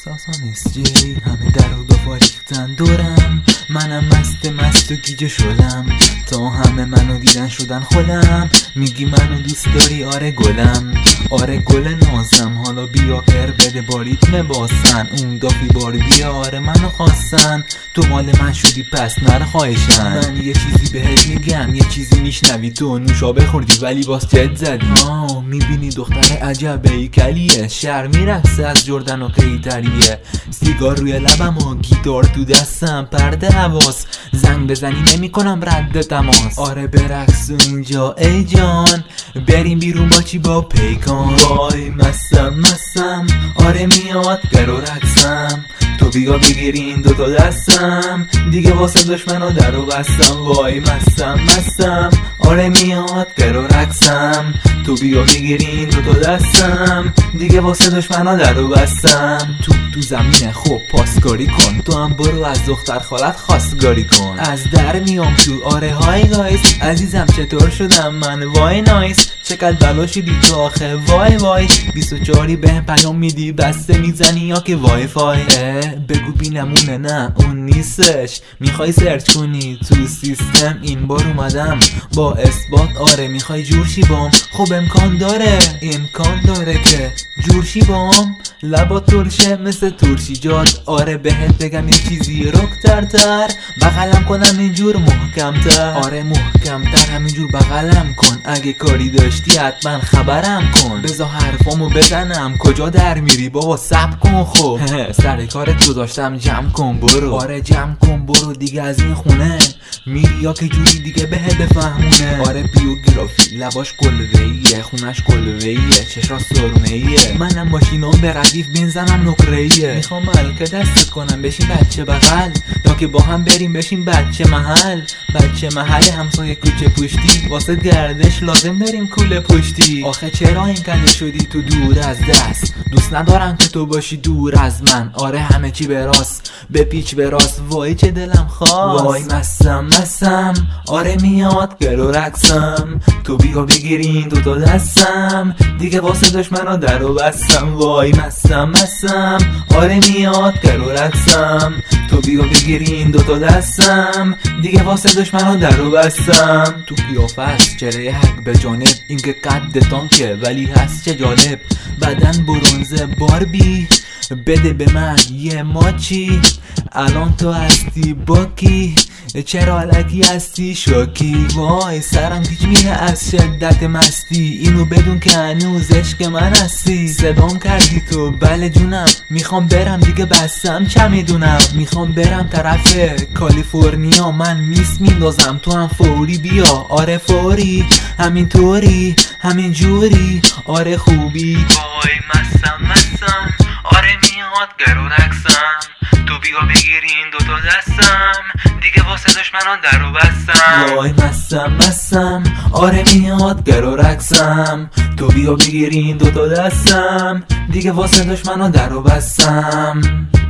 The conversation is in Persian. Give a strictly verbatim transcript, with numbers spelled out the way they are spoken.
ساسان اس جی همه در و دافا ریختن دورم، منم مست مست و گیجه شدم، تا همه منو دیدن شدن خودم. میگی منو دوست داری؟ آره گلم، آره گل نازم، حالا بیا پر بده با ریتم باسن. اون دافی بار بیا، آره منو خواستن، تو مال من شدی پس نره خواهشن. من یه چیزی بهت میگم، یه چیزی میشنوی، تو نوشابه خوردی ولی باز جد زدی. آه میبینی دختر عجب هیکلیه، شهر میرقصه از جردن و قیتریه، سیگار روی لبم و گیتار تو دستم، پرده حواس زنگ بزنی نمی کنم رد تماس. آره برقص اینجا ای جان، بریم بیرون با چی؟ با پیکان. وای مستم مستم، آره میاد گر و رقصم، تو بیا بگیری این دوتا دستم، دیگه واسه دشمنا در و بستم. وای مستم مستم، آره میاد گر و رقصم، تو بیا بگیری این دوتا دستم، دیگه واسه دشمنا در و بستم. تو تو زمینه خوب پاسکاری کن، تو هم برو از دختر خالت خواستگاری کن. از در میام تو، آره های گایز، عزیزم چطور شدم من؟ وای نایس، چقدر بلا شدی تو آخه؟ وای وای بیست و چهاری بهم پیام میدی، بسته میزنی یا که وای فای؟ بگو بینمونه، نه اون نیستش، میخوای سرچ کنی تو سیستم، این بار اومدم با اثبات. آره میخوای جورشی بام؟ خب امکان داره، امکان داره که جورشی بام، لبا ترشه مثل ترشی جاد. آره بهت بگم یه چیزی رکترتر، بغلم کنم اینجور محکمتر. آره محکمتر همینجور بغلم کن، اگه کاری داشتی حتما خبرم کن، بذار حرفامو بزنم. کجا در میری بابا؟ صبر کن خب سر کارت گذاشتم، جمع کن برو. آره جمع کن برو دیگه از این خونه، میری یا که جوری دیگه بهت بفهمونه. آره بیوگرافی لباش قلوه‌ایه، خونش قلوه‌ایه، چشاش سرمه‌ایه، منم ماشینام به ردیف بنزنم نقره‌ایه. میخوام ملکه دستت کنم بشین بچه بغل، یا که با هم بریم بشین بچه محل. بچه محل همسایه کوچه پشتی، واسه گردش لازم داریم کوله پشتی. آخه چرا این کنده شدی تو دور از دست؟ دوست ندارم که تو باشی دور از من. آره همه چی به راست، به پیچ به راست، وای چه دلم خواست. وای مستم مستم، آره میاد گر و رقصم، تو بیا بگیری این دوتا دستم، دیگه واسه دشمنا در و بستم. وای مستم مستم، آره میاد گر و رقصم، تو بیا بگیری این دوتا دستم، دیگه واسه دشمنا در و بستم. تو قیافه است چهره حق به جانب، این که قد تانکه ولی هست چه جالب، بدن برونزه باربی، بده به من یه ماچی، الان تو هستی باکی، چرا علکی هستی شاکی؟ وای سرم پیچ میره از شدت مستی، اینو بدون که هنوز عشق من هستی. صدام کردی تو؟ بله جونم، میخوام برم دیگه بستم چه میدونم، میخوام برم طرف کالیفرنیا، من میس میندازم تو هم فوری بیا. آره فوری، همین طوری، همین جوری، آره خوبی. وای مستم مستم، آره میاد گر و رقصم، تو بیا بگیری این دوتا دستم، دیگه واسه دشمنان در و بستم. وای مستم مستم، آره میاد گر و رقصم، تو بیا بگیری این دوتا دستم، دیگه واسه دشمنان در و بستم.